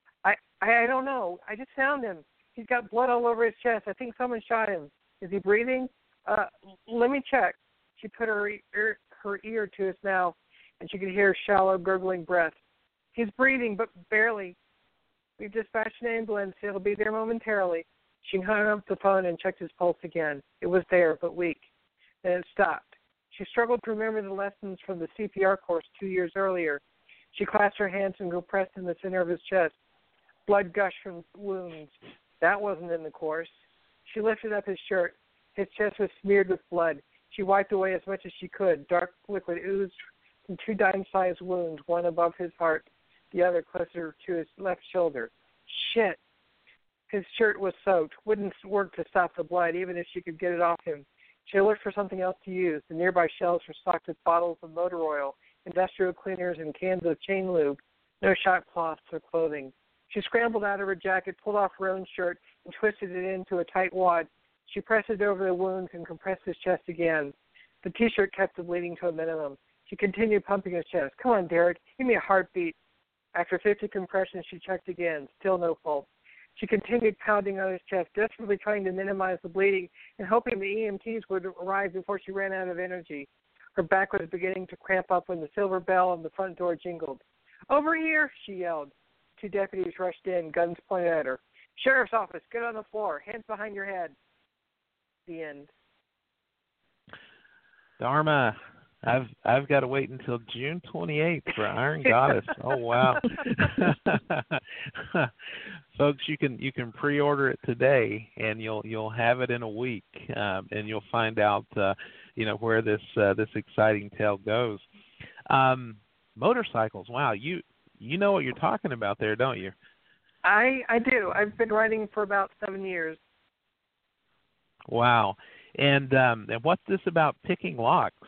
I don't know. I just found him. He's got blood all over his chest. I think someone shot him. Is he breathing?" Let me check." She put her ear to his mouth, and she could hear shallow, gurgling breath. "He's breathing, but barely. We've dispatched an ambulance. It'll be there momentarily." She hung up the phone and checked his pulse again. It was there, but weak. Then it stopped. She struggled to remember the lessons from the CPR course 2 years earlier. She clasped her hands and compressed in the center of his chest. Blood gushed from wounds. That wasn't in the course. She lifted up his shirt. His chest was smeared with blood. She wiped away as much as she could. Dark liquid oozed from 2 dime-sized wounds, one above his heart, the other closer to his left shoulder. Shit. His shirt was soaked. Wouldn't work to stop the blood, even if she could get it off him. She looked for something else to use. The nearby shelves were stocked with bottles of motor oil, industrial cleaners, and cans of chain lube. No shot cloths or clothing. She scrambled out of her jacket, pulled off her own shirt, and twisted it into a tight wad. She pressed it over the wounds and compressed his chest again. The T-shirt kept the bleeding to a minimum. She continued pumping his chest. Come on, Derek, give me a heartbeat. After 50 compressions, she checked again. Still no pulse. She continued pounding on his chest, desperately trying to minimize the bleeding and hoping the EMTs would arrive before she ran out of energy. Her back was beginning to cramp up when the silver bell on the front door jingled. Over here, she yelled. 2 deputies rushed in, guns pointed at her. Sheriff's office, get on the floor, hands behind your head. The end. Dharma, I've got to wait until June 28th for Iron Goddess. Oh wow. Folks, you can pre-order it today, and you'll have it in a week, and you'll find out where this exciting tale goes. Motorcycles. Wow, you know what you're talking about there, don't you? I do. I've been riding for about 7 years. Wow. And what's this about picking locks?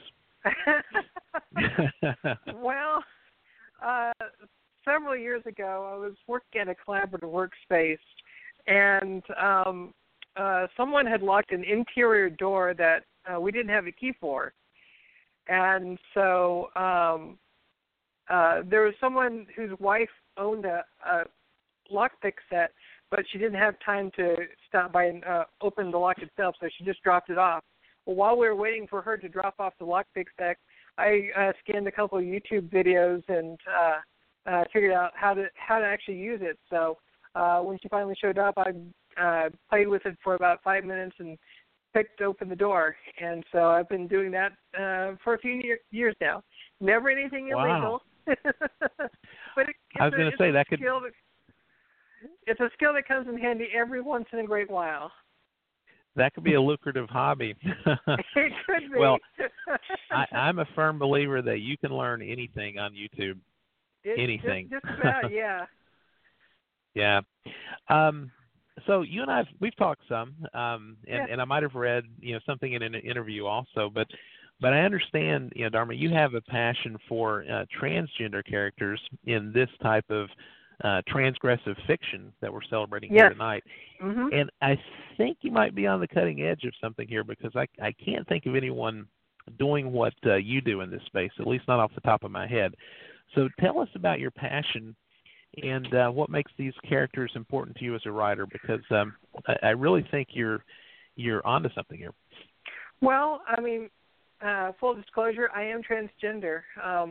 Well, several years ago, I was working at a collaborative workspace, and someone had locked an interior door that we didn't have a key for. And so there was someone whose wife owned a lockpick set, but she didn't have time to stop by and open the lock itself, so she just dropped it off. Well, while we were waiting for her to drop off the lockpick set, I scanned a couple of YouTube videos and figured out how to actually use it. So when she finally showed up, I played with it for about 5 minutes and picked open the door. And so I've been doing that for a few years now. Never anything illegal. Wow. But I was going to say that could. It's a skill that comes in handy every once in a great while. That could be a lucrative hobby. It could be. Well, I'm a firm believer that you can learn anything on YouTube. Anything. Just about, yeah. Yeah. So you and we've talked some, and I might have read something in an interview also, but I understand, Dharma, you have a passion for transgender characters in this type of transgressive fiction that we're celebrating here tonight. Mm-hmm. And I think you might be on the cutting edge of something here, because I can't think of anyone doing what you do in this space, at least not off the top of my head. So tell us about your passion and what makes these characters important to you as a writer, because I really think you're onto something here. Well, I mean, full disclosure, I am transgender.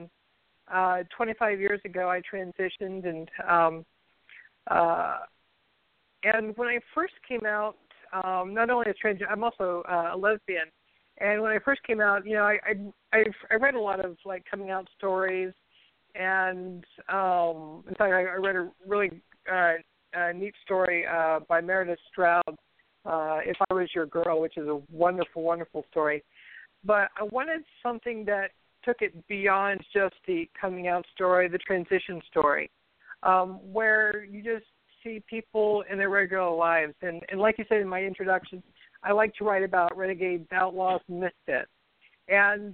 25 years ago, I transitioned, and when I first came out, not only as transgender, I'm also a lesbian. And when I first came out, I read a lot of coming out stories, and in fact, I read a really neat story by Meredith Stroud, "If I Was Your Girl," which is a wonderful, wonderful story. But I wanted something that took it beyond just the coming out story, the transition story, where you just see people in their regular lives. And like you said in my introduction, I like to write about renegades, outlaws, and misfits. And,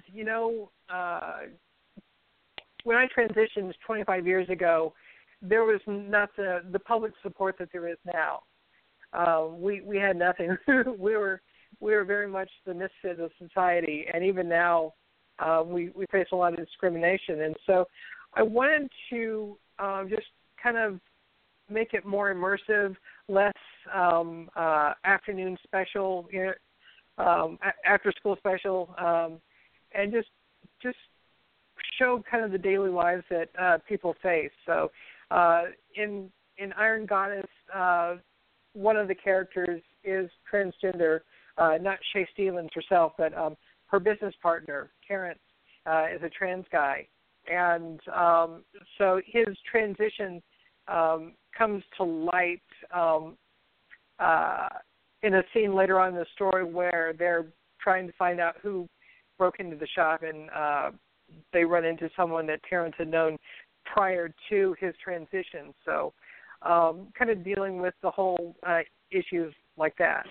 when I transitioned 25 years ago, there was not the public support that there is now. We had nothing. we were very much the misfit of society, and even now, we face a lot of discrimination. And so I wanted to just kind of make it more immersive, less afternoon special, after school special, and just show kind of the daily lives that people face. So in Iron Goddess, one of the characters is transgender, not Shay Stevens herself, but her business partner, Terrence, is a trans guy. And so his transition comes to light in a scene later on in the story where they're trying to find out who broke into the shop, and they run into someone that Terrence had known prior to his transition. So kind of dealing with the whole issues like that.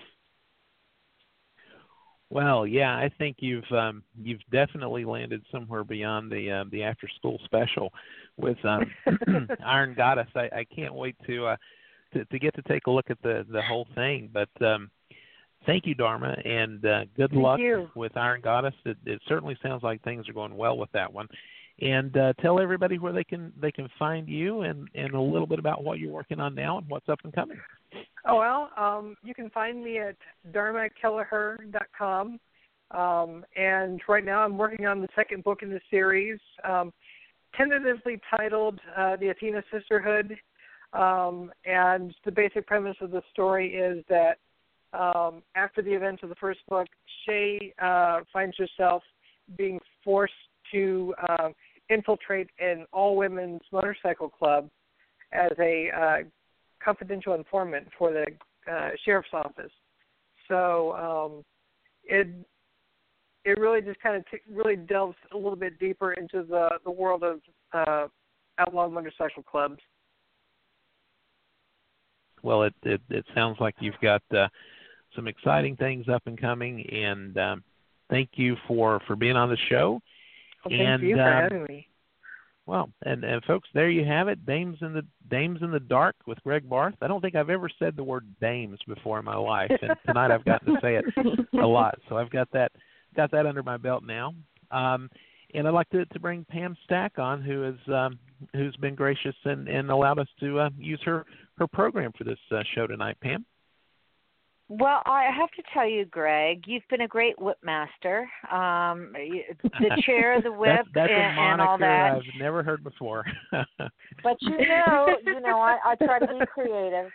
Well, yeah, I think you've definitely landed somewhere beyond the after school special with Iron Goddess. I can't wait to get to take a look at the whole thing. But thank you, Dharma, and good luck with Iron Goddess. It certainly sounds like things are going well with that one. And tell everybody where they can find you and a little bit about what you're working on now and what's up and coming. Oh, well, you can find me at dharmakelleher.com. And right now I'm working on the second book in the series, tentatively titled The Athena Sisterhood. And the basic premise of the story is that after the events of the first book, Shay finds herself being forced to infiltrate an all-women's motorcycle club as a confidential informant for the sheriff's office. So it really just kind of really delves a little bit deeper into the world of outlaw motorcycle clubs. Well, it sounds like you've got some exciting things up and coming, and thank you for being on the show. Well, thank you for having me. Well, and folks, there you have it, Dames in the Dark with Greg Barth. I don't think I've ever said the word dames before in my life, and tonight I've gotten to say it a lot. So I've got that under my belt now. And I'd like to bring Pam Stack on, who's been gracious and allowed us to use her program for this show tonight. Pam? Well, I have to tell you, Greg, you've been a great whipmaster. The chair, the whip, that's and all that. I've never heard before. But I try to be creative.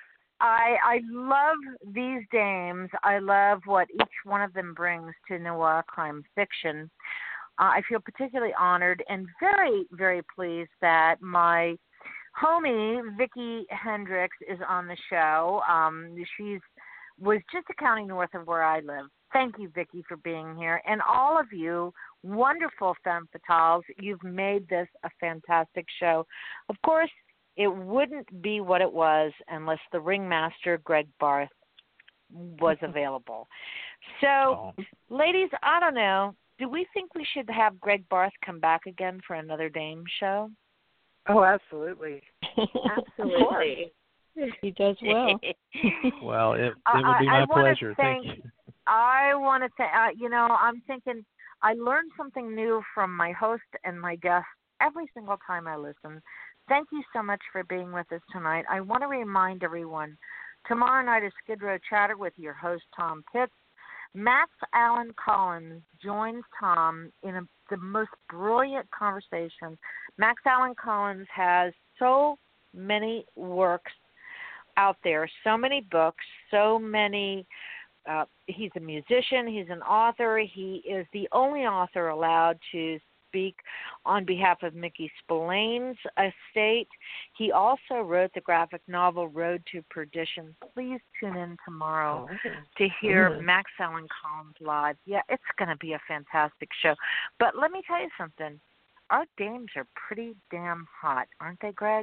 I love these dames. I love what each one of them brings to noir crime fiction. I feel particularly honored and very, very pleased that my homie, Vicki Hendricks, is on the show. She's was just a county north of where I live. Thank you, Vicki, for being here. And all of you wonderful femme fatales, you've made this a fantastic show. Of course, it wouldn't be what it was unless the ringmaster, Greg Barth, was available. So, ladies, I don't know. Do we think we should have Greg Barth come back again for another Dame show? Oh, absolutely. Absolutely. He does well. Well, it would be my pleasure. Thank you. I want to thank, I'm thinking I learn something new from my host and my guests every single time I listen. Thank you so much for being with us tonight. I want to remind everyone, tomorrow night is Skid Row Chatter with your host, Tom Pitts. Max Allen Collins joins Tom in the most brilliant conversation. Max Allen Collins has so many works out there, so many books, so many. He's a musician, he's an author, he is the only author allowed to speak on behalf of Mickey Spillane's estate. He also wrote the graphic novel Road to Perdition. Please tune in tomorrow to hear Max Allen Collins live. Yeah, it's going to be a fantastic show. But let me tell you something. Our dames are pretty damn hot, aren't they, Greg?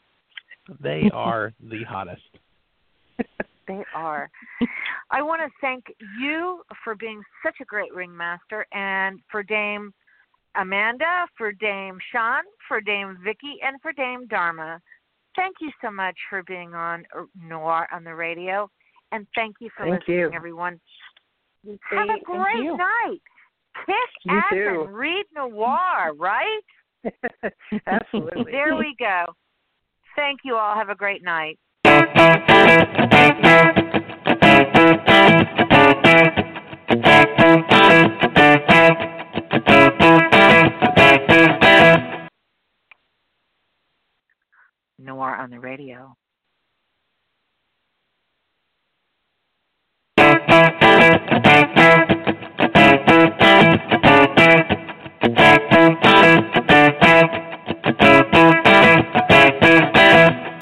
They are the hottest. They are. I want to thank you for being such a great ringmaster, and for Dame Amanda, for Dame Sean, for Dame Vicki, and for Dame Dharma. Thank you so much for being on Noir on the radio, and thank you for listening, everyone. Have a great night. Kick ass and read noir, right? Absolutely. There we go. Thank you all. Have a great night. Noir on the radio.